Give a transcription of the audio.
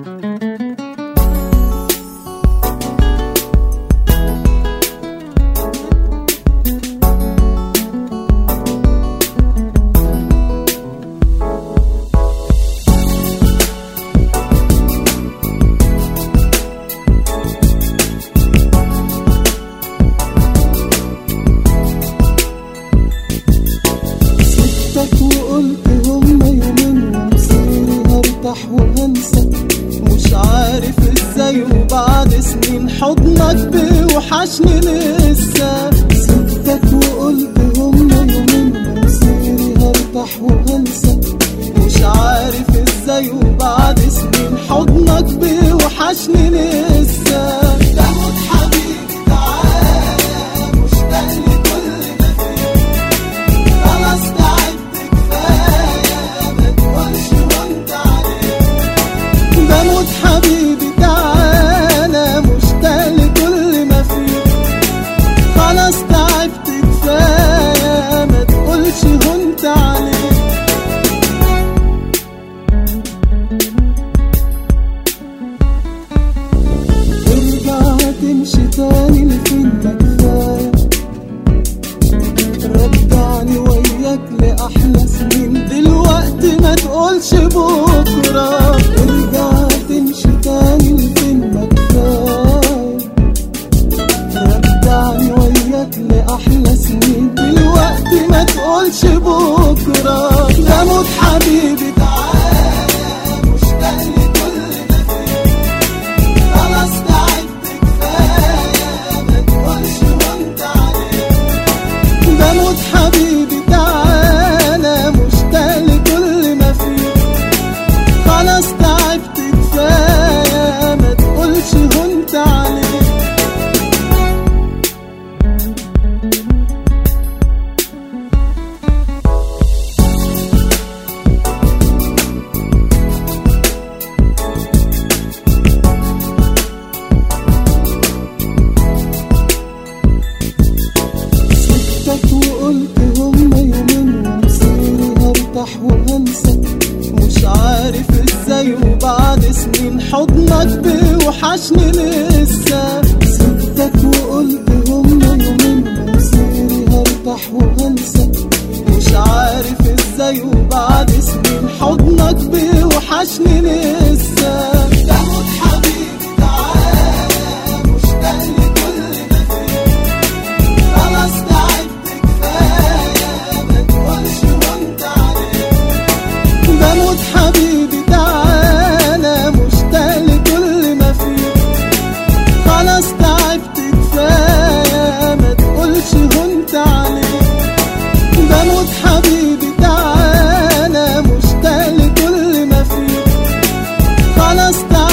وقلت هما يومين ومصيري هرتاح وهنسى، مش عارف ازاي وبعد سنين حضنك بيوحشني لسه. سبتك وقلت هما يومين ومصيري هرتاح وهنسى، مش عارف ازاي وبعد سنين حضنك بيوحشني لسه. تاخد حبيبي تعالى مشتاق لكل ما فيه، خلاص تعبت كفاية ما تقولش وانت عليه. بموت حبيبي تعالى مشتاق لكل ما فيه، خلاص تعبت كفاية ما تقولش وانت عليه. تمشي تاني لفين ما كفاية، رجعني وياك لأحلى سنين دلوقتي ما تقولش بكرة. ارجع تمشي تاني لفين ما كفاية، رجعني وياك لأحلى سنين دلوقتي ما تقولش بكرة. بموت حبيبي تعالى مشتاق لكل ما فيه، خلاص بموت حبيبي تعالى مشتاق لكل ما فيه، خلاص تعبت كفاية ما تقولش هنت عليه. وقلت هما يومين ومصيري هرتاح وهنسى، مش عارف ازاي وبعد سنين حضنك بيوحشني لسه. سبتك وقلت هما يومين ومصيري هرتاح وهنسى، مش عارف ازاي وبعد سنين حضنك بيوحشني لسه. تاخد حبيبي تعالى مشتاق لكل ما فيه، خلاص بموت حبيبي تعالى مشتاق لكل ما فيه، خلاص تعبت كفاية ما تقولش هنت عليه. بموت حبيبي تعالى مشتاق لكل ما فيه، خلاص تعبت